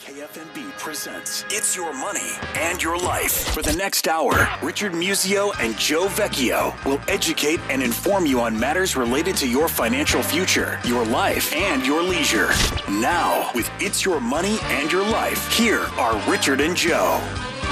KFMB presents It's Your Money and Your Life. For the next hour, Richard Musio and Joe Vecchio will educate and inform you on matters related to your financial future, your life, and your leisure. Now, with It's Your Money and Your Life, here are Richard and Joe.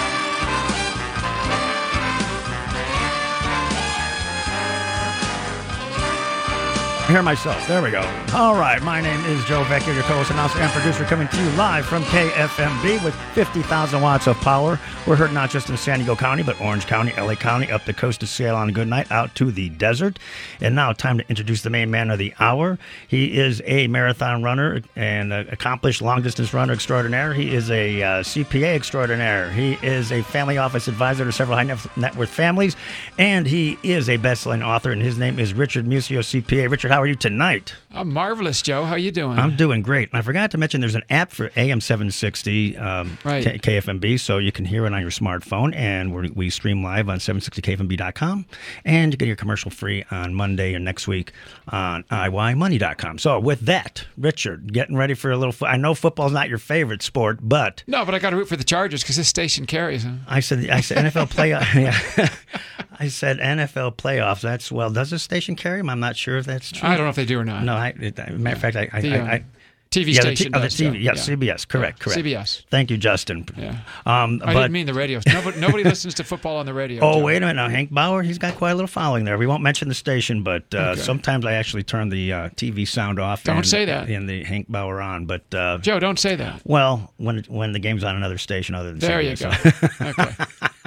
I hear myself. There we go. All right. My name is Joe Vecchio, your co-host, announcer, and producer, coming to you live from KFMB with 50,000 watts of power. We're heard not just in San Diego County, but Orange County, LA County, up the coast of Seattle on a good night, out to the desert. And now, time to introduce the main man of the hour. He is a marathon runner and accomplished long-distance runner extraordinaire. He is a CPA extraordinaire. He is a family office advisor to several high-net-worth families. And he is a best-selling author, and his name is Richard Musio, CPA. Richard, how are you tonight? I'm marvelous, Joe. How you doing? I'm doing great. And I forgot to mention there's an app for AM 760 KFMB, so you can hear it on your smartphone. And we stream live on 760kfmb.com. And you get your commercial free on Monday and next week on IYMoney.com. So with that, Richard, getting ready for a little I know football's not your favorite sport, but... No, but I got to root for the Chargers because this station carries them. I said NFL playoff. Yeah. I said NFL playoffs. That's, well, does this station carry them? I'm not sure if that's true. I don't know if they do or not. No, matter of fact, TV station the does. TV, yes, yeah. CBS, correct. CBS. Thank you, Justin. Yeah. I didn't mean the radio. Nobody listens to football on the radio. Oh, Joe. Wait a minute now. Hank Bauer, he's got quite a little following there. We won't mention the station, but sometimes I actually turn the TV sound off. Don't say that. And the Hank Bauer on, but... Joe, don't say that. Well, when the game's on another station other than there CBS. You go. Okay.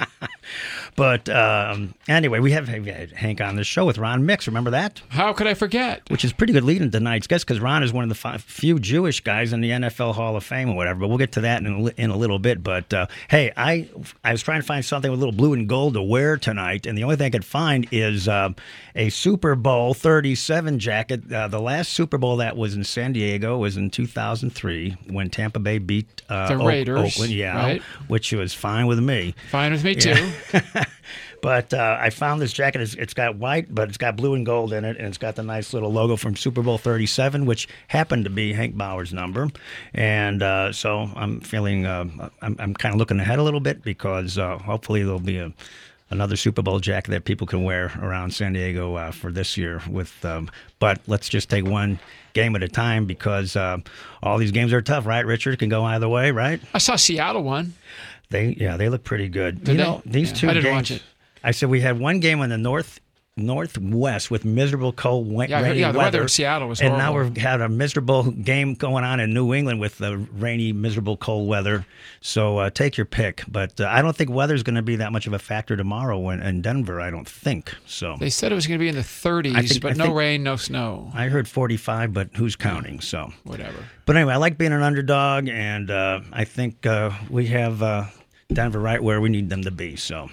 But anyway, we have Hank on the show with Ron Mix. Remember that? How could I forget? Which is pretty good leading tonight's guest because Ron is one of the few Jewish guys in the NFL Hall of Fame or whatever. But we'll get to that in a little bit. But hey, I was trying to find something with a little blue and gold to wear tonight, and the only thing I could find is a Super Bowl 37 jacket. The last Super Bowl that was in San Diego was in 2003 when Tampa Bay beat the Raiders, Oakland, right? Which was fine with me. Fine with me too. But I found this jacket. It's got white, but it's got blue and gold in it, and it's got the nice little logo from Super Bowl 37, which happened to be Hank Bauer's number. And so I'm feeling I'm kind of looking ahead a little bit because hopefully there'll be another Super Bowl jacket that people can wear around San Diego for this year. But let's just take one game at a time because all these games are tough, right, Richard? It can go either way, right? I saw Seattle won. They look pretty good. Did they? These two I games. didn't watch it. I said we had one game in the northwest with miserable cold, rainy the weather. weather in Seattle was horrible. And now we've had a miserable game going on in New England with the rainy, miserable, cold weather. So take your pick. But I don't think weather's going to be that much of a factor tomorrow in Denver, I don't think. So they said it was going to be in the 30s, but no rain, no snow. I heard 45, but who's counting? So whatever. But anyway, I like being an underdog, and I think we have Denver right where we need them to be. So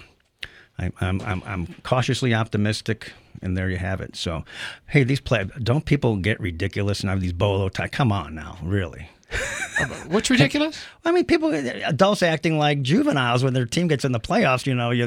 I'm cautiously optimistic, and there you have it. So, hey, don't people get ridiculous and have these bolo ties? Come on now, really. What's ridiculous? I mean, adults acting like juveniles when their team gets in the playoffs.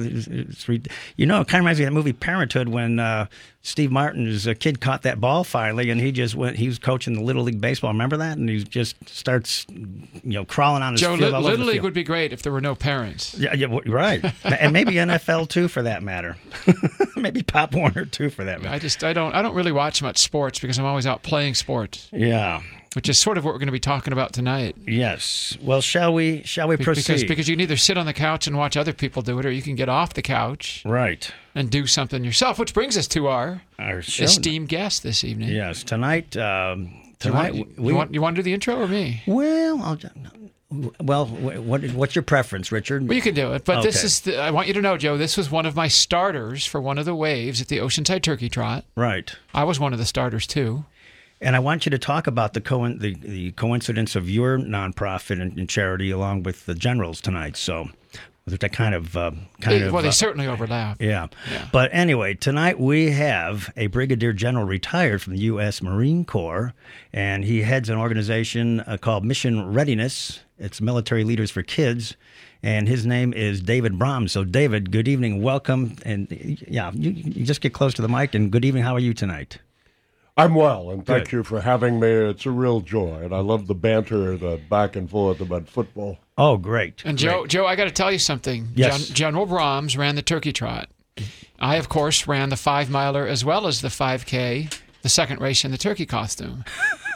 It kind of reminds me of that movie Parenthood when Steve Martin's kid caught that ball finally, and he was coaching the Little League baseball. Remember that? And he just starts, crawling on his field. Joe, Little League would be great if there were no parents. Yeah, right. And maybe NFL too, for that matter. Maybe Pop Warner too, for that matter. I don't really watch much sports because I'm always out playing sports. Yeah. Which is sort of what we're going to be talking about tonight. Yes. Well, shall we proceed? Because you can either sit on the couch and watch other people do it, or you can get off the couch, right, and do something yourself. Which brings us to our esteemed guest this evening. Yes, tonight. You want to do the intro or me? Well, what's your preference, Richard? Well, you can do it, but okay. I want you to know, Joe, this was one of my starters for one of the waves at the Oceanside Turkey Trot. Right. I was one of the starters too. And I want you to talk about the coincidence of your nonprofit and charity along with the Generals tonight. So that kind of they certainly overlap. Yeah. But anyway, tonight we have a Brigadier General retired from the U.S. Marine Corps, and he heads an organization called Mission Readiness. It's Military Leaders for Kids. And his name is David Brahms. So, David, good evening. Welcome. And, you just get close to the mic. And good evening. How are you tonight? I'm well, and thank Good. you for having me. It's a real joy, and I love the banter, the back and forth about football. Oh, great. And great. Joe, I got to tell you something. Yes. General Brahms ran the turkey trot. I, of course, ran the 5-miler as well as the 5K, the second race in the turkey costume.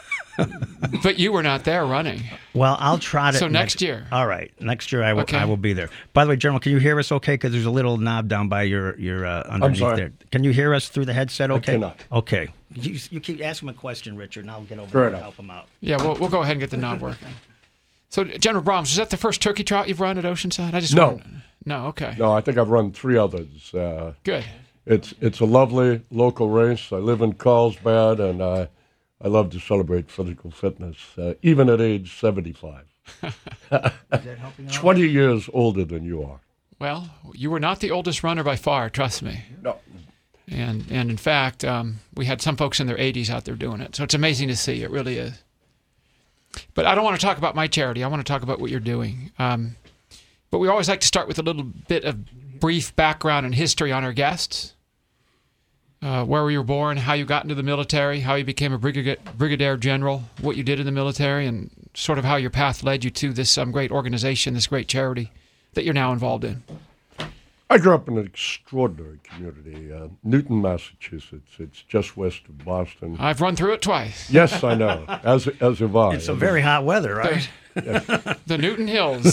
But you were not there running. Well, I'll trot it So next year. All right. Next year I will, Okay. I will be there. By the way, General, can you hear us okay? Because there's a little knob down by your underneath sorry. there. Can you hear us through the headset okay? cannot. Okay. You keep asking him a question, Richard, and I'll get over Fair there and enough. help him out. Yeah, we'll go ahead and get the knob working. So, General Brahms, is that the first turkey trot you've run at Oceanside? I just No. wanted- No, okay. No, I think I've run 3 others. Good. It's a lovely local race. I live in Carlsbad, and I love to celebrate physical fitness, even at age 75. Is that helping out? 20 years older than you are. Well, you were not the oldest runner by far, trust me. No. And in fact, we had some folks in their 80s out there doing it. So it's amazing to see. It really is. But I don't want to talk about my charity. I want to talk about what you're doing. But we always like to start with a little bit of brief background and history on our guests. Where you were born, how you got into the military, how you became a brigadier general, what you did in the military, and sort of how your path led you to this great organization, this great charity that you're now involved in. I grew up in an extraordinary community, Newton, Massachusetts. It's just west of Boston. I've run through it twice. Yes, I know, as have I. It's a very hot weather, right? The Newton Hills.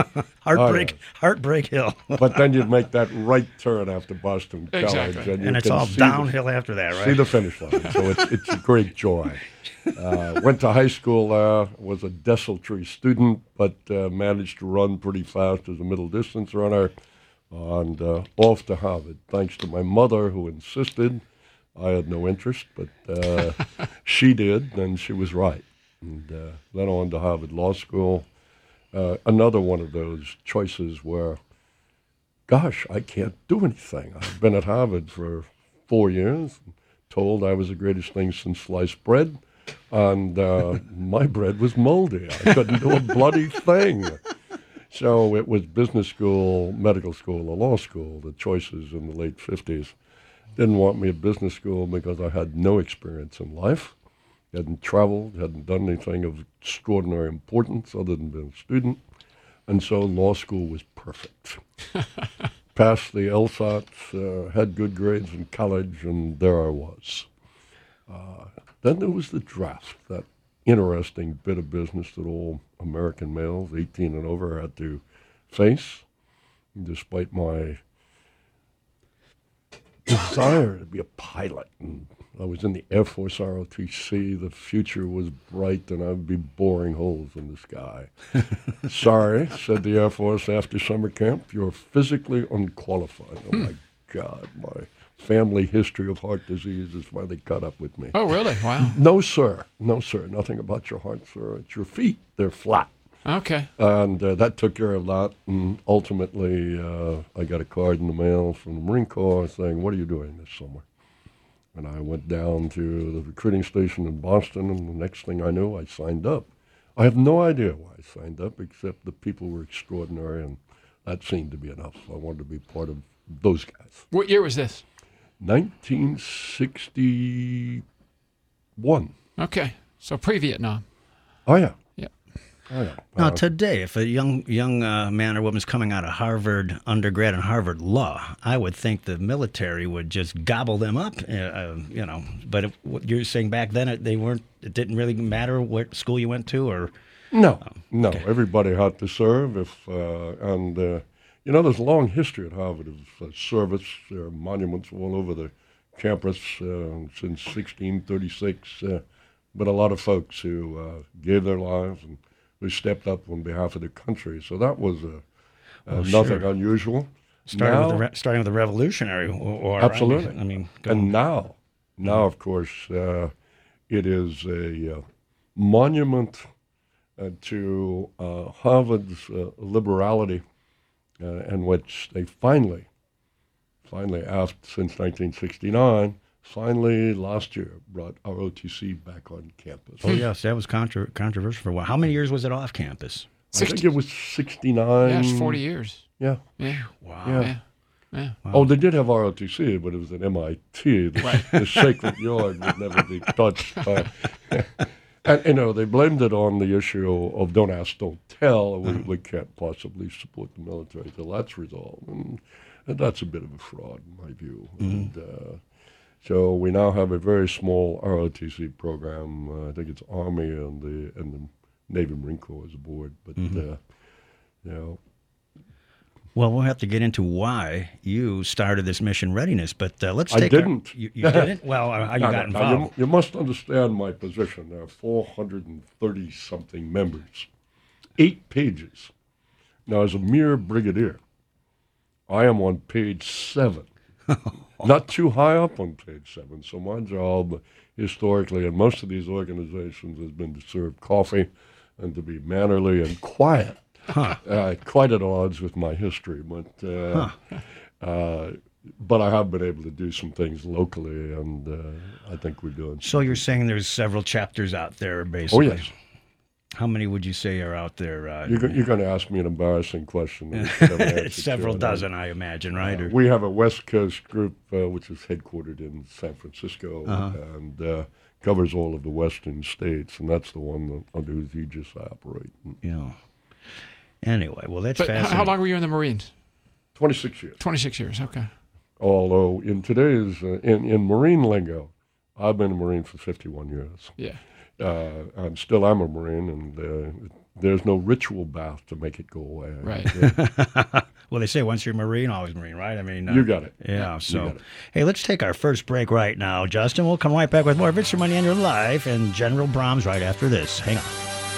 Heartbreak Hill. But then you'd make that right turn after Boston College. Exactly. And, you And it's can all see downhill after that, right? See the finish line. So it's a great joy. Went to high school there, was a desultory student, but managed to run pretty fast as a middle distance runner. And off to Harvard, thanks to my mother who insisted. I had no interest, but she did, and she was right. And then on to Harvard Law School. Another one of those choices where, gosh, I can't do anything. I've been at Harvard for 4 years, told I was the greatest thing since sliced bread, and my bread was moldy. I couldn't do a bloody thing. So it was business school, medical school, or law school, the choices in the late 50s. Didn't want me at business school because I had no experience in life. Hadn't traveled, hadn't done anything of extraordinary importance other than being a student. And so law school was perfect. Passed the LSATs, had good grades in college, and there I was. Then there was the draft, that interesting bit of business that all American males, 18 and over, had to face, despite my desire to be a pilot. And I was in the Air Force ROTC. The future was bright, and I'd be boring holes in the sky. Sorry, said the Air Force after summer camp, you're physically unqualified. Oh, my God, my family history of heart disease is why they caught up with me. Oh, really? Wow. No, sir. No, sir. Nothing about your heart, sir. It's your feet. They're flat. Okay. And that took care of that. And ultimately, I got a card in the mail from the Marine Corps saying, what are you doing this summer? And I went down to the recruiting station in Boston, and the next thing I knew, I signed up. I have no idea why I signed up, except the people were extraordinary, and that seemed to be enough. I wanted to be part of those guys. What year was this? 1961. Okay. So pre-Vietnam. Oh, yeah. Yeah. Oh, yeah. Now, today, if a young man or woman's coming out of Harvard undergrad and Harvard Law, I would think the military would just gobble them up, But what you're saying back then, it didn't really matter what school you went to, or No. okay. Everybody had to serve. There's a long history at Harvard of service. There are monuments all over the campus since 1636. But a lot of folks who gave their lives and who stepped up on behalf of the country. So that was nothing unusual. starting with the Revolutionary War. Absolutely. Right? I mean, and now, of course, it is a monument to Harvard's liberality, in which they finally, since 1969, last year brought ROTC back on campus. oh yes, that was controversial for a while. How many years was it off campus? I think it was 69. Yeah, it's 40 years. Yeah. Yeah. Wow. Yeah. Yeah. Yeah. Oh, they did have ROTC, but it was at MIT. The sacred yard would never be touched by. And, they blamed it on the issue of don't ask, don't tell. We can't possibly support the military until that's resolved. And that's a bit of a fraud, in my view. And so we now have a very small ROTC program. I think it's Army and the Navy Marine Corps as a board. But, Well, we'll have to get into why you started this mission readiness, but let's take. I didn't. You didn't? Well, how you got involved? You must understand my position. There are 430-something members, 8 pages. Now, as a mere brigadier, I am on page 7. Not too high up on page 7. So my job, historically, in most of these organizations, has been to serve coffee and to be mannerly and quiet. Quite at odds with my history, but I have been able to do some things locally, and I think we're doing. So you're saying there's several chapters out there, basically? Oh, yes. How many would you say are out there? You're going to ask me an embarrassing question. Several dozen, I imagine, right? We have a West Coast group, which is headquartered in San Francisco, and covers all of the western states, and that's the one that under whose aegis I operate. Yeah. Anyway, well, that's fascinating. How long were you in the Marines? 26 years. 26 years, okay. Although in today's, in Marine lingo, I've been a Marine for 51 years. Yeah. I'm a Marine, and there's no ritual bath to make it go away. Right. Well, they say once you're a Marine, always Marine, right? I mean, you got it. Yeah, so, hey, let's take our first break right now, Justin. We'll come right back with more of It's Your Money and Your Life and General Brahms right after this. Hang on.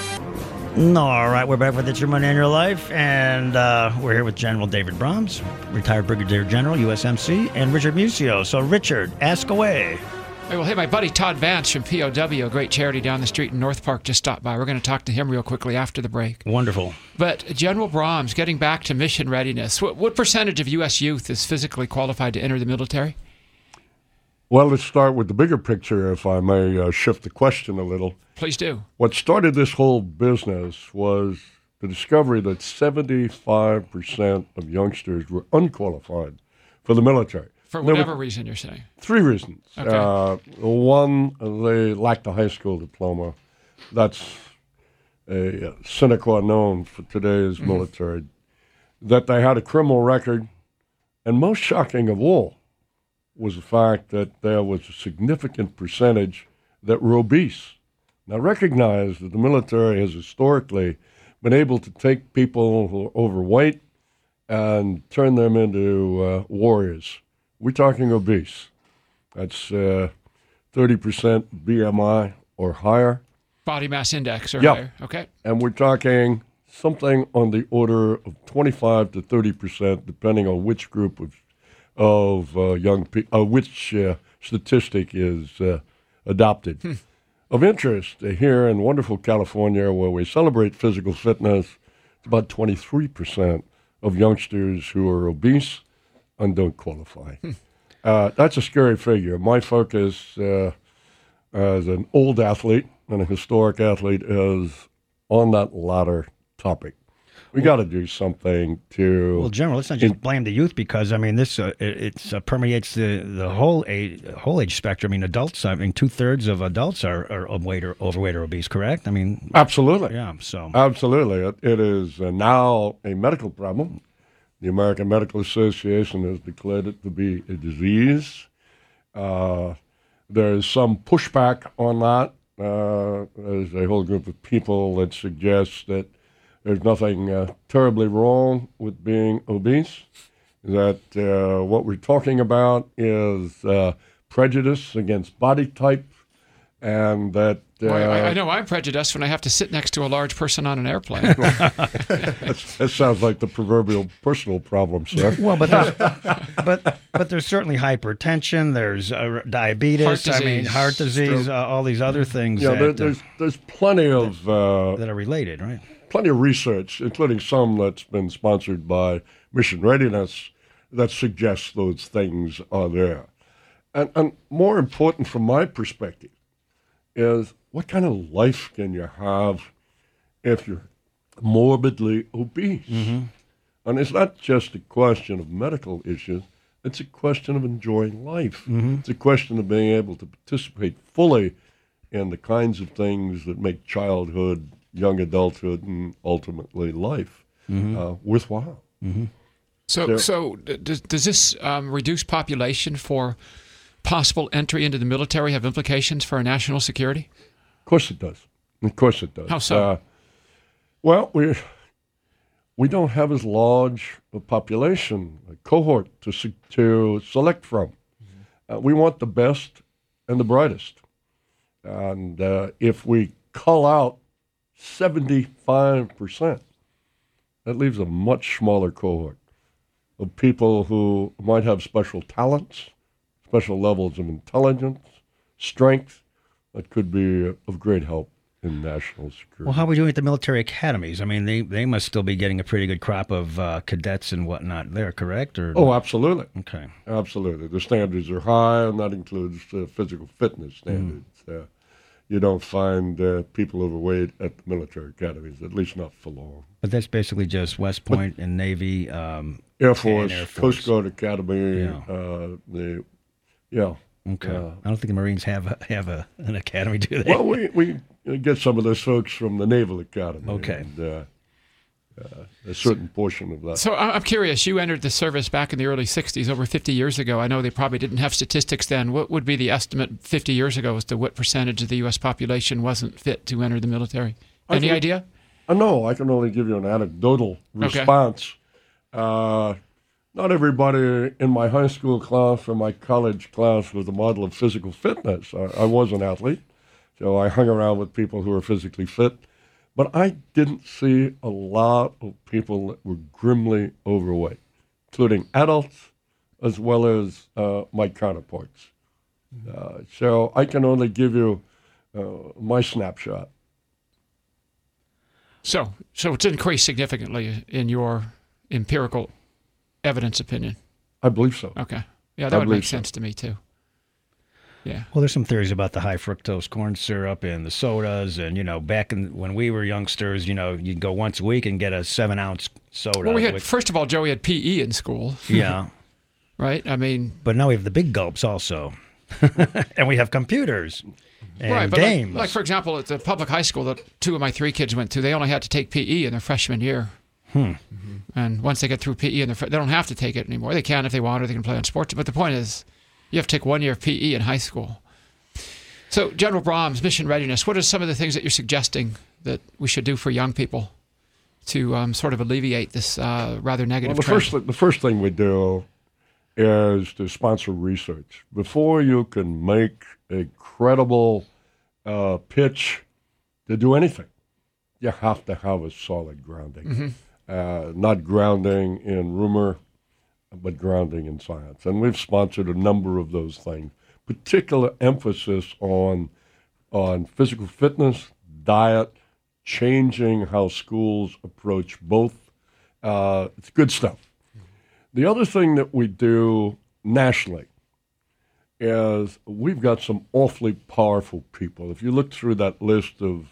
All right, we're back with It's Your Money and Your Life, and we're here with General David Brahms, retired Brigadier General, USMC, and Richard Musio. So, Richard, ask away. Hey, my buddy Todd Vance from POW, a great charity down the street in North Park, just stopped by. We're going to talk to him real quickly after the break. Wonderful. But General Brahms, getting back to mission readiness, what percentage of U.S. youth is physically qualified to enter the military? Well, let's start with the bigger picture, if I may shift the question a little. Please do. What started this whole business was the discovery that 75% of youngsters were unqualified for the military. For whatever reason you're saying. 3 reasons. Okay. One, they lacked a high school diploma. That's a sine qua non for today's military. That they had a criminal record. And most shocking of all was the fact that there was a significant percentage that were obese. Now, recognize that the military has historically been able to take people who are overweight and turn them into warriors. We're talking obese. That's 30% BMI or higher. Body mass index or Yep. higher. Okay. And we're talking something on the order of 25 to 30%, depending on which group of young people, which statistic is adopted. Of interest, here in wonderful California, where we celebrate physical fitness, it's about 23% of youngsters who are obese and don't qualify. That's a scary figure. My focus as an old athlete and a historic athlete is on that latter topic. We got to do something to. Well, General, let's not just blame the youth because I mean this it permeates the whole age spectrum. I mean, adults. I mean, 2/3 of adults are overweight or obese. Correct? I mean, absolutely. Yeah. So absolutely, it is now a medical problem. The American Medical Association has declared it to be a disease. There is some pushback on that. There's a whole group of people that suggest that there's nothing terribly wrong with being obese, that what we're talking about is prejudice against body type, and that... I know I'm prejudiced when I have to sit next to a large person on an airplane. That sounds like the proverbial personal problem, sir. Well, but there's certainly hypertension, there's diabetes, heart disease, all these other things there's plenty of... that are related, right? Plenty of research, including some that's been sponsored by Mission Readiness, that suggests those things are there. And more important from my perspective is what kind of life can you have if you're morbidly obese? And it's not just a question of medical issues. It's a question of enjoying life. It's a question of being able to participate fully in the kinds of things that make childhood, young adulthood, and ultimately life worthwhile. So does this reduced population for possible entry into the military have implications for our national security? Of course it does. Of course it does. How so? Well, we don't have as large a population, a cohort to select from. We want the best and the brightest. And if we cull out 75%, that leaves a much smaller cohort of people who might have special talents, special levels of intelligence, strength, that could be of great help in national security. Well, how are we doing at the military academies? I mean, they must still be getting a pretty good crop of cadets and whatnot there, correct? Or Oh, absolutely. okay. Absolutely. The standards are high, and that includes physical fitness standards. You don't find people overweight at the military academies, at least not for long. But that's basically just West Point and Navy, Air Force, Air Force. Coast Guard Academy, Okay. I don't think the Marines have an academy, do they? Well, we get some of those folks from the Naval Academy. Okay. And, a certain portion of that. So I'm curious, you entered the service back in the early 60s, over 50 years ago. I know they probably didn't have statistics then. What would be the estimate 50 years ago as to what percentage of the U.S. population wasn't fit to enter the military? Any idea? No, I can only give you an anecdotal response. Not everybody in my high school class or my college class was a model of physical fitness. I was an athlete, so I hung around with people who were physically fit. But I didn't see a lot of people that were grimly overweight, including adults as well as my counterparts. So I can only give you my snapshot. So it's increased significantly in your empirical evidence opinion. I believe so. Okay. Yeah, that would make sense to me too. Yeah. Well, there's some theories about the high fructose corn syrup and the sodas, and back when we were youngsters, you'd go once a week and get a 7-ounce soda. Well, first of all, Joe, we had PE in school. Yeah. Right. I mean, but now we have the big gulps also, and we have computers and right, but games. Like for example, at the public high school that 2 of my 3 kids went to, they only had to take PE in their freshman year. And once they get through PE, they don't have to take it anymore. They can if they want, or they can play on sports. But the point is, you have to take 1 year of PE in high school. So, General Brahms, mission readiness, what are some of the things that you're suggesting that we should do for young people to sort of alleviate this rather negative trend? The first thing we do is to sponsor research. Before you can make a credible pitch to do anything, you have to have a solid grounding. Not grounding in rumor, but grounding in science. And we've sponsored a number of those things. Particular emphasis on physical fitness, diet, changing how schools approach both. It's good stuff. The other thing that we do nationally is we've got some awfully powerful people. If you look through that list of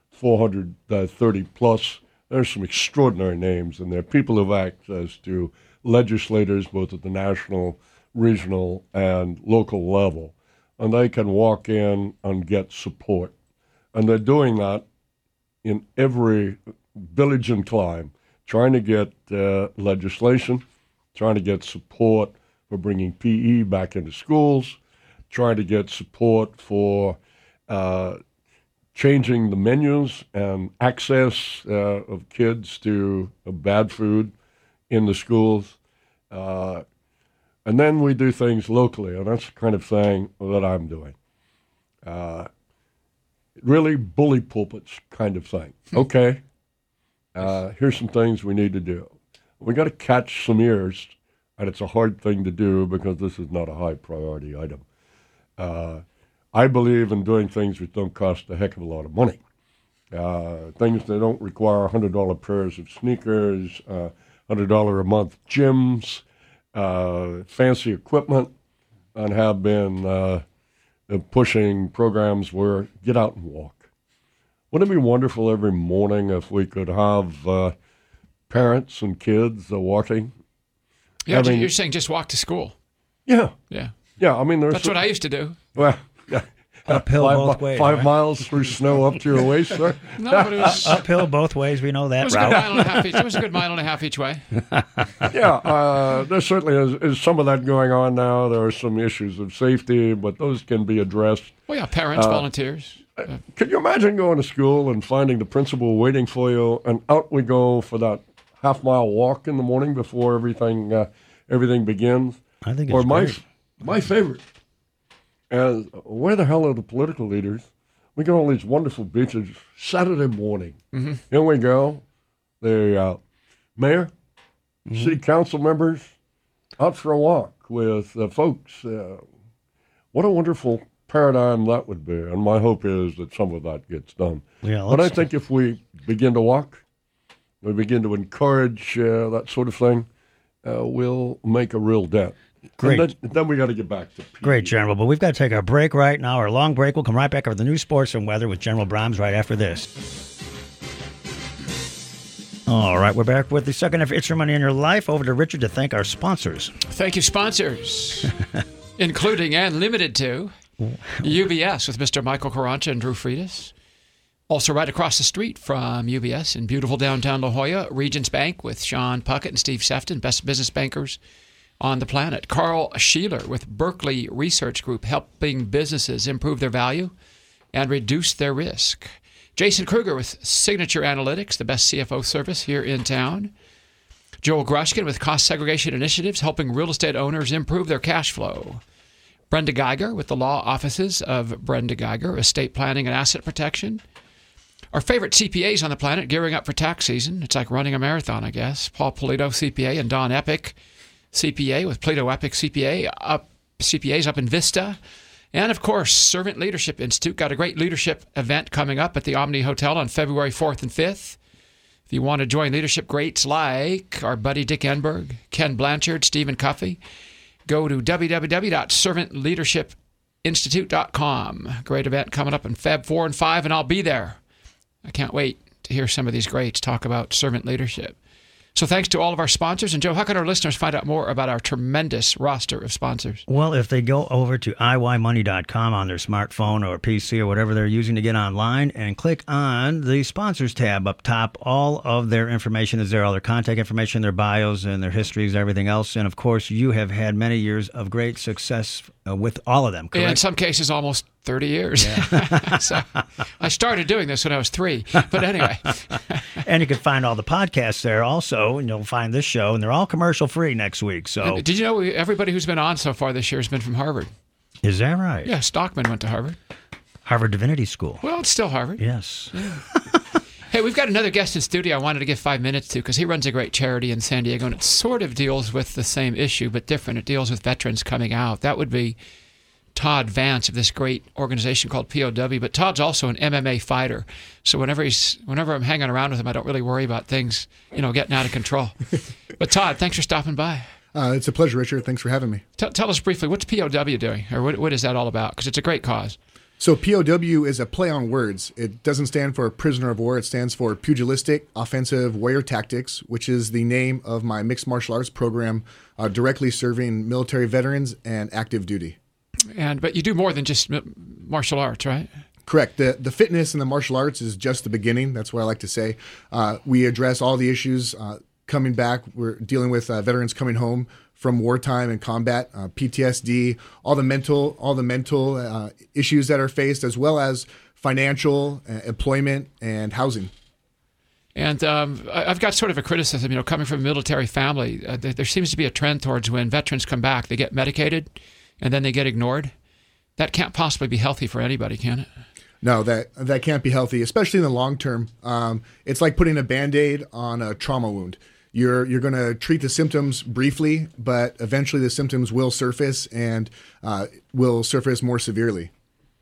430 plus, there's some extraordinary names in there. People who have access to legislators, both at the national, regional, and local level, and they can walk in and get support. And they're doing that in every village and clime, trying to get legislation, trying to get support for bringing PE back into schools, trying to get support for changing the menus and access of kids to bad food in the schools. And then we do things locally, and that's the kind of thing that I'm doing. Really bully pulpits kind of thing. Okay, here's some things we need to do. We got to catch some ears, and it's a hard thing to do because this is not a high priority item. I believe in doing things which don't cost a heck of a lot of money. Things that don't require $100 pairs of sneakers, $100 a month gyms, fancy equipment, and have been pushing programs where get out and walk. Wouldn't it be wonderful every morning if we could have parents and kids walking. Yeah, you're saying just walk to school. Yeah. Yeah. Yeah, I mean, that's what I used to do. Well, yeah. Uphill both ways. 5 miles through snow up to your waist, sir? No, but it was uphill both ways. We know that it was route. A good mile and a half each. It was a good mile and a half each way. Yeah, there certainly is some of that going on now. There are some issues of safety, but those can be addressed. Well, yeah, parents, volunteers. Could you imagine going to school and finding the principal waiting for you, and out we go for that half-mile walk in the morning before everything begins? I think it's or great. My favorite. And where the hell are the political leaders? We got all these wonderful beaches Saturday morning. Mm-hmm. Here we go. The mayor, city council members, out for a walk with folks. What a wonderful paradigm that would be. And my hope is that some of that gets done. Yeah, but I think if we begin to walk, we begin to encourage that sort of thing, we'll make a real dent. Great. And then we got to get back to PD. Great, General. But we've got to take our break right now, our long break. We'll come right back over the news, sports, and weather with General Brahms right after this. All right, we're back with the second of It's Your Money in Your Life. Over to Richard to thank our sponsors. Thank you, sponsors, including and limited to UBS with Mr. Michael Carrancha and Drew Freitas. Also right across the street from UBS in beautiful downtown La Jolla, Regions Bank with Sean Puckett and Steve Sefton, best business bankers on the planet. Carl Sheeler with Berkeley Research Group, helping businesses improve their value and reduce their risk. Jason Kruger with Signature Analytics, the best CFO service here in town. Joel Grushkin with Cost Segregation Initiatives, helping real estate owners improve their cash flow. Brenda Geiger with the law offices of Brenda Geiger, Estate Planning and Asset Protection. Our favorite CPAs on the planet gearing up for tax season. It's like running a marathon, I guess. Paul Polito, CPA, and Don Epic, CPA, with Plato Epic CPAs up in Vista. And, of course, Servant Leadership Institute. Got a great leadership event coming up at the Omni Hotel on February 4th and 5th. If you want to join leadership greats like our buddy Dick Enberg, Ken Blanchard, Stephen Cuffey, go to www.servantleadershipinstitute.com. Great event coming up in Feb 4 and 5, and I'll be there. I can't wait to hear some of these greats talk about servant leadership. So thanks to all of our sponsors. And Joe, how can our listeners find out more about our tremendous roster of sponsors? Well, if they go over to iymoney.com on their smartphone or PC or whatever they're using to get online and click on the sponsors tab up top, all of their information is there, all their contact information, their bios and their histories, everything else. And, of course, you have had many years of great success with all of them, correct? In some cases, almost 30 years. Yeah. So I started doing this when I was 3. But anyway. And you can find all the podcasts there also, and you'll find this show, and they're all commercial-free next week. So, and did you know everybody who's been on so far this year has been from Harvard? Is that right? Yeah, Stockman went to Harvard. Harvard Divinity School. Well, it's still Harvard. Yes. Yeah. Hey, we've got another guest in studio I wanted to give 5 minutes to because he runs a great charity in San Diego, and it sort of deals with the same issue, but different. It deals with veterans coming out. That would be Todd Vance of this great organization called POW, but Todd's also an MMA fighter. So whenever I'm hanging around with him, I don't really worry about things, getting out of control. But Todd, thanks for stopping by. It's a pleasure, Richard. Thanks for having me. Tell us briefly, what's POW doing, or what is that all about? Because it's a great cause. So POW is a play on words. It doesn't stand for prisoner of war. It stands for Pugilistic Offensive Warrior Tactics, which is the name of my mixed martial arts program directly serving military veterans and active duty. But you do more than just martial arts, right? Correct. The fitness and the martial arts is just the beginning. That's what I like to say. We address all the issues coming back. We're dealing with veterans coming home from wartime and combat, PTSD, all the mental issues that are faced, as well as financial, employment, and housing. And I've got sort of a criticism, coming from a military family. There seems to be a trend towards when veterans come back, they get medicated, and then they get ignored. That can't possibly be healthy for anybody, can it? No, that can't be healthy, especially in the long term. It's like putting a Band-Aid on a trauma wound. You're going to treat the symptoms briefly, but eventually the symptoms will surface and will surface more severely.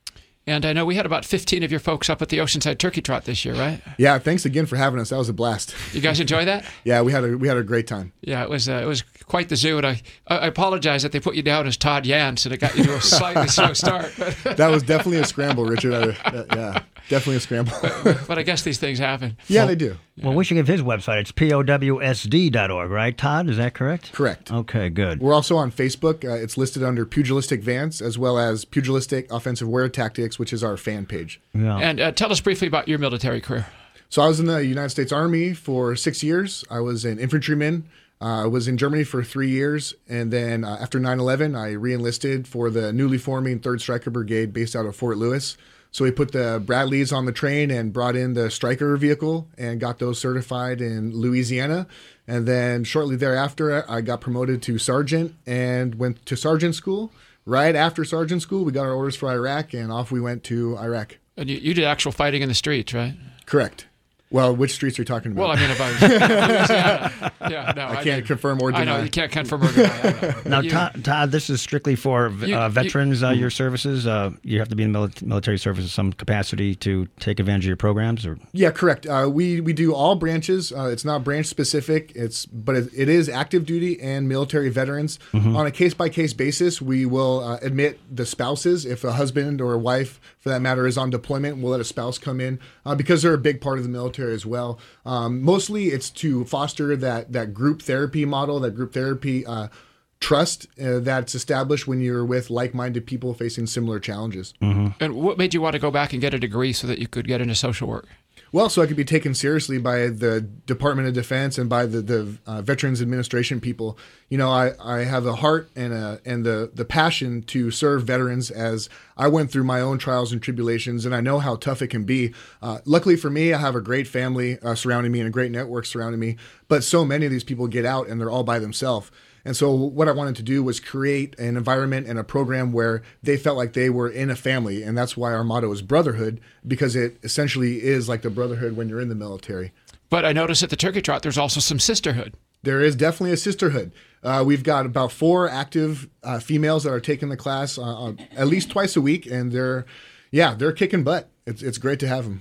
And I know we had about 15 of your folks up at the Oceanside Turkey Trot this year, right? Yeah, thanks again for having us. That was a blast. You guys enjoy that? Yeah, we had a great time. Yeah, it was quite the zoo, and I apologize that they put you down as Todd Yance, and it got you to a slightly slow start. That was definitely a scramble, Richard. Yeah, definitely a scramble. But I guess these things happen. Yeah, they do. Well, we should give his website. It's powsd.org, right, Todd? Is that correct? Correct. Okay, good. We're also on Facebook. It's listed under Pugilistic Vance, as well as Pugilistic Offensive Wear Tactics, which is our fan page. Yeah. And tell us briefly about your military career. So I was in the United States Army for 6 years. I was an infantryman. I was in Germany for 3 years. And then after 9/11, I re-enlisted for the newly forming 3rd Stryker Brigade based out of Fort Lewis. So we put the Bradleys on the train and brought in the Stryker vehicle and got those certified in Louisiana. And then shortly thereafter, I got promoted to sergeant and went to sergeant school. Right after sergeant school, we got our orders for Iraq, and off we went to Iraq. And you did actual fighting in the streets, right? Correct. Well, which streets are you talking about? Well, I mean about Louisiana. Yeah, no, I can't confirm or deny. I know, you can't confirm or deny. Now, Todd, this is strictly for veterans, your services. You have to be in military service in some capacity to take advantage of your programs? Or? Yeah, correct. We do all branches. It's not branch specific, but it is active duty and military veterans. Mm-hmm. On a case-by-case basis, we will admit the spouses. If a husband or a wife, for that matter, is on deployment, we'll let a spouse come in because they're a big part of the military as well. Mostly it's to foster that group therapy model, that group therapy trust that's established when you're with like-minded people facing similar challenges. Mm-hmm. And what made you want to go back and get a degree so that you could get into social work? Well, so I could be taken seriously by the Department of Defense and by the Veterans Administration people. You know, I have a heart and the passion to serve veterans as I went through my own trials and tribulations, and I know how tough it can be. Luckily for me, I have a great family surrounding me and a great network surrounding me, but so many of these people get out and they're all by themselves. And so what I wanted to do was create an environment and a program where they felt like they were in a family. And that's why our motto is brotherhood, because it essentially is like the brotherhood when you're in the military. But I noticed at the Turkey Trot, there's also some sisterhood. There is definitely a sisterhood. We've got about 4 active females that are taking the class at least twice a week. And they're kicking butt. It's great to have them.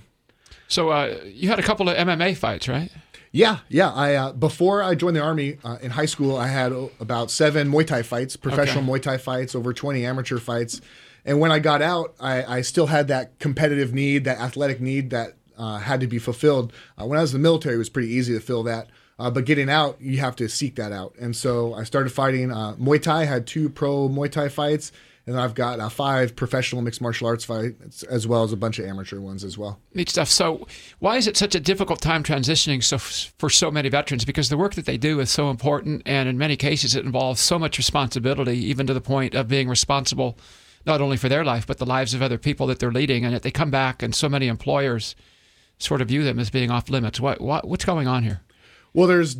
So you had a couple of MMA fights, right? Yeah. I before I joined the Army in high school, I had about 7 Muay Thai fights, professional Muay Thai fights, over 20 amateur fights. And when I got out, I still had that competitive need, that athletic need that had to be fulfilled. When I was in the military, it was pretty easy to fill that. But getting out, you have to seek that out. And so I started fighting Muay Thai, had 2 pro Muay Thai fights. And I've got 5 professional mixed martial arts fights, as well as a bunch of amateur ones as well. Neat stuff. So why is it such a difficult time transitioning for so many veterans? Because the work that they do is so important, and in many cases it involves so much responsibility, even to the point of being responsible not only for their life, but the lives of other people that they're leading. And yet they come back, and so many employers sort of view them as being off limits. What's going on here? Well, there's...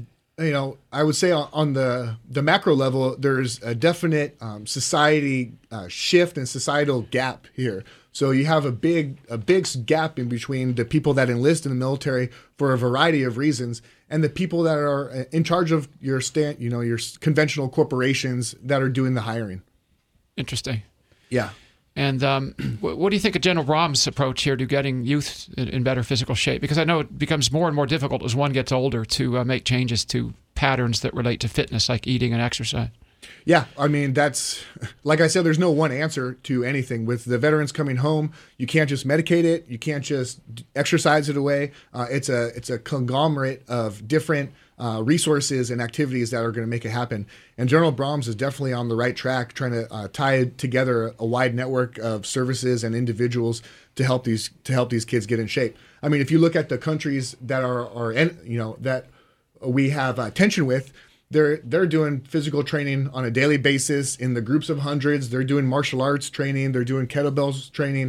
I would say on the macro level, there's a definite society shift and societal gap here. So you have a big gap in between the people that enlist in the military for a variety of reasons and the people that are in charge of your your conventional corporations that are doing the hiring. Interesting. Yeah. And what do you think of General Brahms' approach here to getting youth in better physical shape? Because I know it becomes more and more difficult as one gets older to make changes to patterns that relate to fitness, like eating and exercise. Yeah, I mean, that's, like I said, there's no one answer to anything. With the veterans coming home, you can't just medicate it. You can't just exercise it away. It's a conglomerate of different resources and activities that are going to make it happen. And General Brahms is definitely on the right track, trying to tie together a wide network of services and individuals to help these kids get in shape. I mean, if you look at the countries that that we have tension with, they're doing physical training on a daily basis in the groups of hundreds. They're doing martial arts training. They're doing kettlebells training.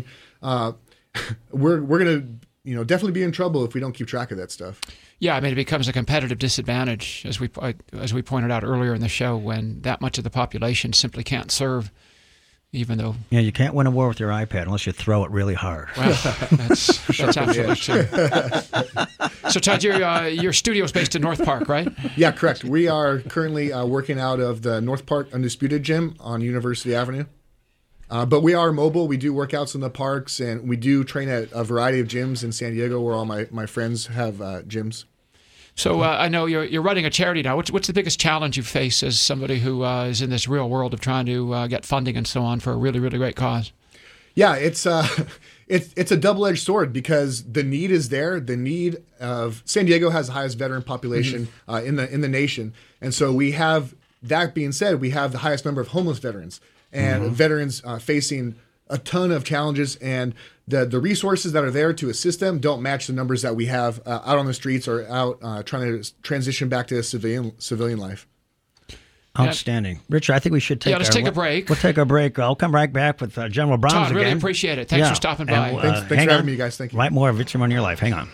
We're going to definitely be in trouble if we don't keep track of that stuff. Yeah, I mean, it becomes a competitive disadvantage, as we pointed out earlier in the show, when that much of the population simply can't serve, even though... Yeah, you can't win a war with your iPad unless you throw it really hard. Well, that's absolutely true. So, Todd, your studio's based in North Park, right? Yeah, correct. We are currently working out of the North Park Undisputed Gym on University Avenue. But we are mobile. We do workouts in the parks, and we do train at a variety of gyms in San Diego where all my friends have gyms. So I know you're running a charity now. What's the biggest challenge you face as somebody who is in this real world of trying to get funding and so on for a really, really great cause? Yeah, it's a double-edged sword because the need is there. The need of San Diego has the highest veteran population in the nation, and so we have. That being said, we have the highest number of homeless veterans and veterans facing a ton of challenges, and the resources that are there to assist them don't match the numbers that we have out on the streets or out trying to transition back to civilian life. Outstanding. Richard, I think we should take let's take a break. We'll take a break. I'll come right back with General Browns Todd, again. really appreciate it. Thanks for stopping by. Thanks for having me, you guys. Thank you. Right, more of It's Your Money, Your Life. Hang on.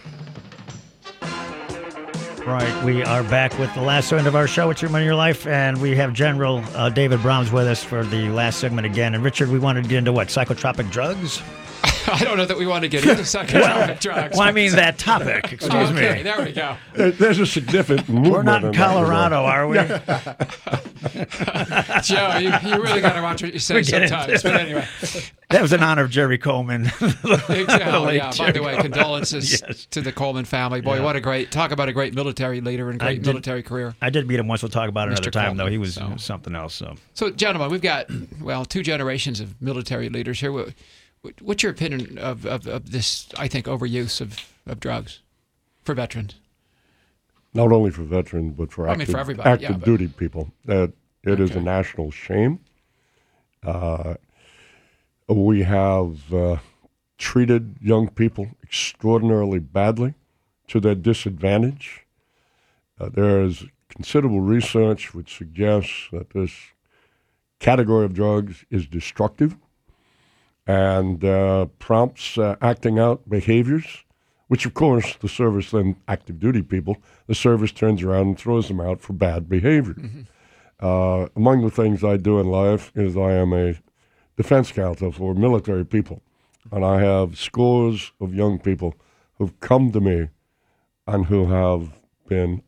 Right, we are back with the last segment of our show, It's Your Money, Your Life, and we have General David Browns with us for the last segment again. And Richard, we wanted to get into what, psychotropic drugs? I don't know that we want to get into psychotropic drugs. Well, I mean that topic. Excuse me. There we go. There's a significant movement. We're not in Colorado, are we? Joe, you really got to watch what you say sometimes. But anyway. That was in honor of Jerry Coleman. Exactly. By the way, condolences to the Coleman family. Boy, what a great, talk about a great military leader and great military career. I did meet him once. We'll talk about it another time, though. He was Coleman, something else. So, gentlemen, we've got, two generations of military leaders here. What's your opinion of this, I think, overuse of drugs for veterans? Not only for veterans, but for for everybody, active duty people. It is a national shame. We have treated young people extraordinarily badly to their disadvantage. There is considerable research which suggests that this category of drugs is destructive and prompts acting out behaviors, which, of course, the service then, active duty people, the service turns around and throws them out for bad behavior. Among the things I do in life is I am a defense counsel for military people, and I have scores of young people who've come to me and who have been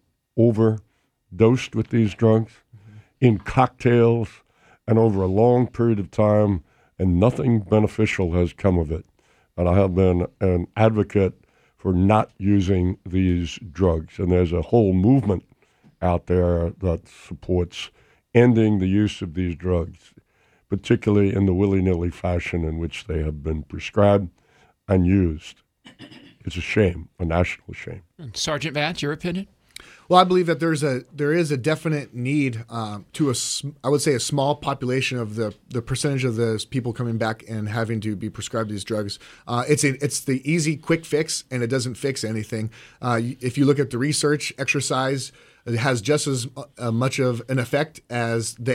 overdosed with these drugs in cocktails and over a long period of time, and nothing beneficial has come of it. And I have been an advocate for not using these drugs. And there's a whole movement out there that supports ending the use of these drugs, particularly in the willy-nilly fashion in which they have been prescribed and used. It's a shame, a national shame. Sergeant Vance, your opinion? Well, I believe that there is a definite need to I would say a small population of the percentage of those people coming back and having to be prescribed these drugs. It's the easy, quick fix, and it doesn't fix anything. If you look at the research, exercise it has just as much of an effect as the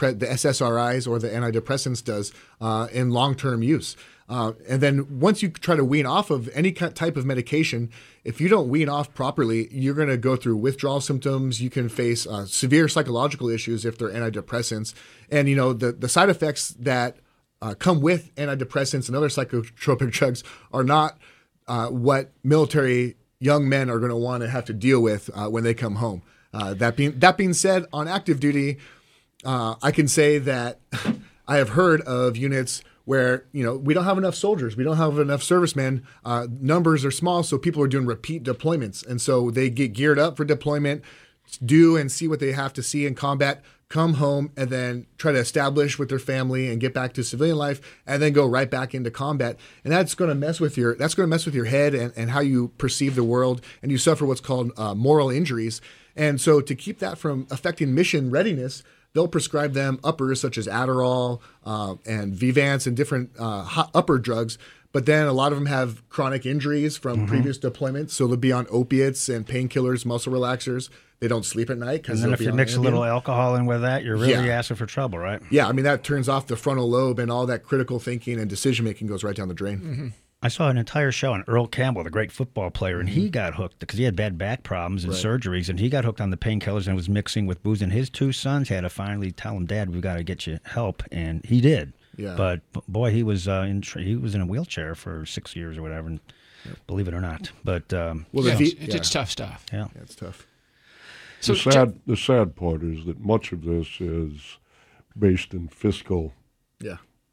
SSRIs or the antidepressants does in long-term use. And then once you try to wean off of any type of medication, if you don't wean off properly, you're going to go through withdrawal symptoms. You can face severe psychological issues if they're antidepressants. And, the side effects that come with antidepressants and other psychotropic drugs are not what military young men are going to want to have to deal with when they come home. That being said, on active duty, I can say that I have heard of units where, we don't have enough soldiers. We don't have enough servicemen. Numbers are small, so people are doing repeat deployments. And so they get geared up for deployment, do and see what they have to see in combat, come home, and then try to establish with their family and get back to civilian life, and then go right back into combat. And that's going to mess with your head and how you perceive the world, and you suffer what's called moral injuries. And so to keep that from affecting mission readiness, they'll prescribe them uppers such as Adderall and Vivance and different upper drugs. But then a lot of them have chronic injuries from previous deployments. So they'll be on opiates and painkillers, muscle relaxers. They don't sleep at night. And then if you mix a little alcohol in with that, you're really asking for trouble, right? Yeah, I mean, that turns off the frontal lobe, and all that critical thinking and decision-making goes right down the drain. I saw an entire show on Earl Campbell, the great football player, and he got hooked because he had bad back problems and surgeries, and he got hooked on the painkillers and was mixing with booze. And his two sons had to finally tell him, "Dad, we've got to get you help," and he did. Yeah. But boy, he was in a wheelchair for 6 years or whatever. And believe it or not, but it's tough stuff. Yeah, it's tough. So the sad part is that much of this is based in fiscal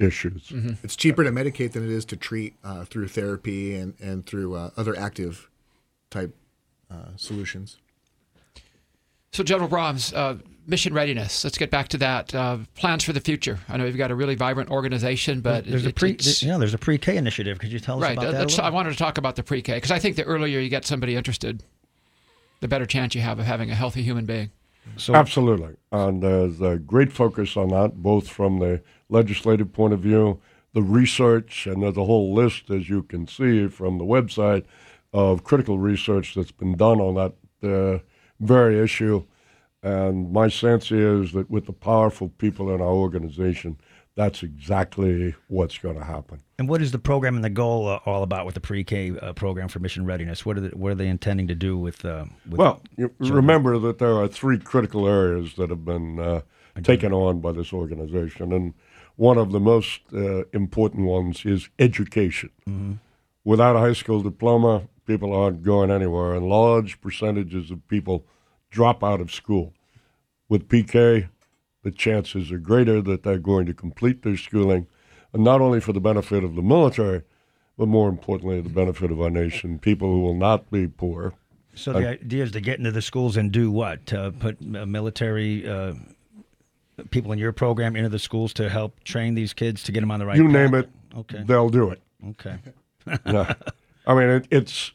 issues. Mm-hmm. It's cheaper to medicate than it is to treat through therapy and through other active type solutions. So, General Brahms, mission readiness. Let's get back to that. Plans for the future. I know you've got a really vibrant organization, but there's a pre-K initiative. Could you tell us about that? I wanted to talk about the pre-K because I think the earlier you get somebody interested, the better chance you have of having a healthy human being. So, absolutely. And there's a great focus on that, both from the legislative point of view, the research, and there's a whole list, as you can see from the website, of critical research that's been done on that very issue. And my sense is that with the powerful people in our organization, that's exactly what's going to happen. And what is the program and the goal all about with the pre-K program for mission readiness? What are they intending to do with well, remember that there are 3 critical areas that have been taken on by this organization. And one of the most important ones is education. Mm-hmm. Without a high school diploma, people aren't going anywhere, and large percentages of people drop out of school. With PK, the chances are greater that they're going to complete their schooling, and not only for the benefit of the military, but more importantly, the benefit of our nation, people who will not be poor. So the idea is to get into the schools and do what? Put military people in your program into the schools to help train these kids to get them on the right path? You name it, okay. They'll do it. Okay. Yeah. I mean, it's,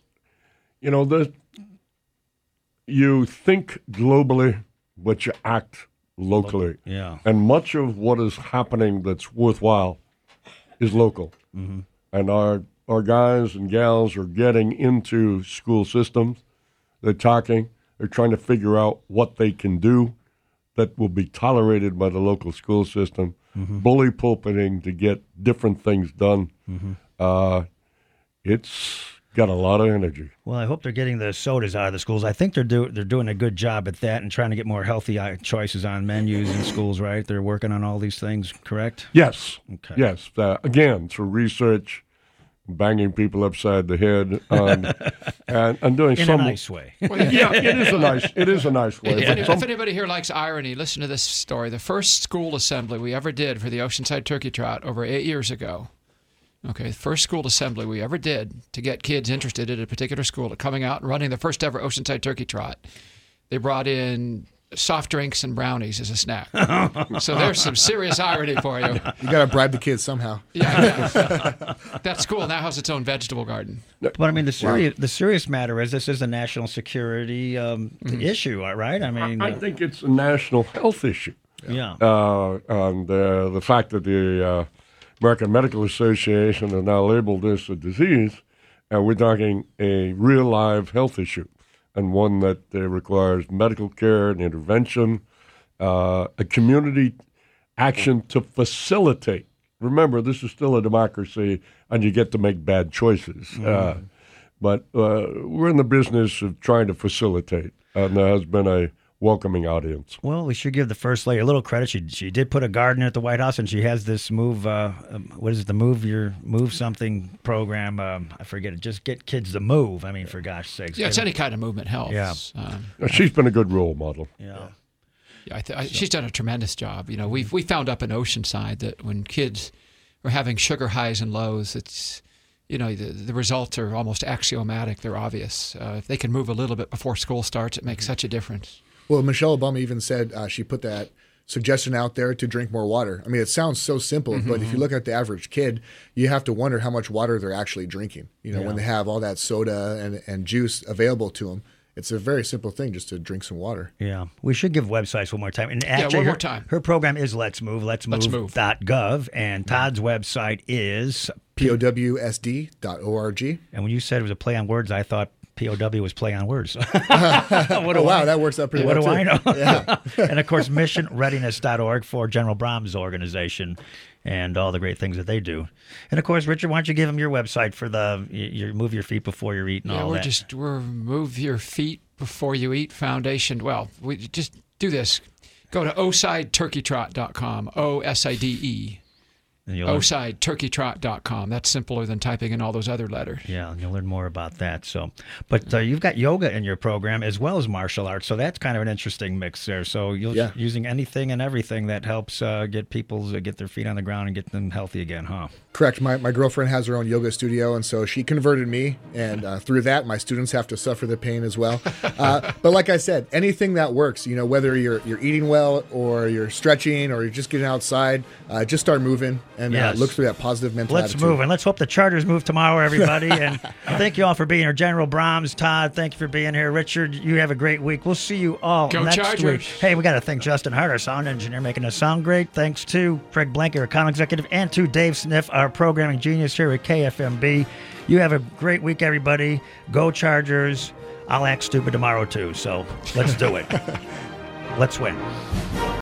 you think globally, but you act locally. Yeah. And much of what is happening that's worthwhile is local. Mm-hmm. And our guys and gals are getting into school systems. They're talking. They're trying to figure out what they can do that will be tolerated by the local school system. Mm-hmm. Bully pulpiting to get different things done. Mm-hmm. It's got a lot of energy. Well, I hope they're getting the sodas out of the schools. I think they're doing a good job at that and trying to get more healthy choices on menus in schools, right? They're working on all these things, correct? Yes. Okay. Yes. Again, through research, banging people upside the head, and doing in a nice way. Yeah, it is a nice way. If anybody here likes irony, listen to this story. The first school assembly we ever did for the Oceanside Turkey Trot over 8 years ago. Okay, the first school assembly we ever did to get kids interested in a particular school, coming out and running the first ever Oceanside Turkey Trot. They brought in soft drinks and brownies as a snack. So there's some serious irony for you. You got to bribe the kids somehow. Yeah. That school now has its own vegetable garden. But I mean, the serious matter is this is a national security issue, right? I mean, I think it's a national health issue. Yeah. And the fact that the American Medical Association has now labeled this a disease, and we're talking a real live health issue, and one that requires medical care and intervention, a community action to facilitate. Remember, this is still a democracy, and you get to make bad choices. But we're in the business of trying to facilitate, and there has been a welcoming audience. Well, we should give the First Lady a little credit. She did put a garden at the White House, and she has this move. What is it? The Move Something program. I forget it. Just get kids to move. I mean, for gosh sakes. Yeah, it's any kind of movement helps. Yeah. She's been a good role model. Yeah. She's done a tremendous job. We found up in Oceanside that when kids are having sugar highs and lows, it's the results are almost axiomatic. They're obvious. If they can move a little bit before school starts, it makes such a difference. Well, Michelle Obama even said she put that suggestion out there to drink more water. I mean, it sounds so simple, but if you look at the average kid, you have to wonder how much water they're actually drinking. When they have all that soda and juice available to them. It's a very simple thing just to drink some water. Yeah. We should give websites one more time. And actually, one more time. Her program is Let's Move, letsmove.gov, and Todd's website is POWSD.org. And when you said it was a play on words, I thought POW was play on words. Wow, that works out pretty well. What do I know? Yeah. And of course, missionreadiness.org for General Brahms' organization and all the great things that they do. And of course, Richard, why don't you give them your website for your Move Your Feet Before You Eat and all that? We're Move Your Feet Before You Eat Foundation. Well, we just do this. Go to osideturkeytrot.com, OSIDE. And you'll learn- osideturkeytrot.com. That's simpler than typing in all those other letters. Yeah, and you'll learn more about that. So, but you've got yoga in your program as well as martial arts, so that's kind of an interesting mix there. So you're using anything and everything that helps get people to get their feet on the ground and get them healthy again, huh? Correct. My girlfriend has her own yoga studio, and so she converted me, and through that, my students have to suffer the pain as well. But like I said, anything that works, whether you're eating well or you're stretching or you're just getting outside, just start moving and look through that positive mental Let's attitude. move, and let's hope the Chargers move tomorrow, everybody. And thank you all for being here. General Brahms, Todd, thank you for being here. Richard, you have a great week. We'll see you all Go next Chargers. week. Hey, we got to thank Justin Hart, our sound engineer, making us sound great. Thanks to Craig Blank, our account executive, and to Dave Sniff, our programming genius here at KFMB. You have a great week, everybody. Go Chargers. I'll act stupid tomorrow, too. So let's do it. Let's win.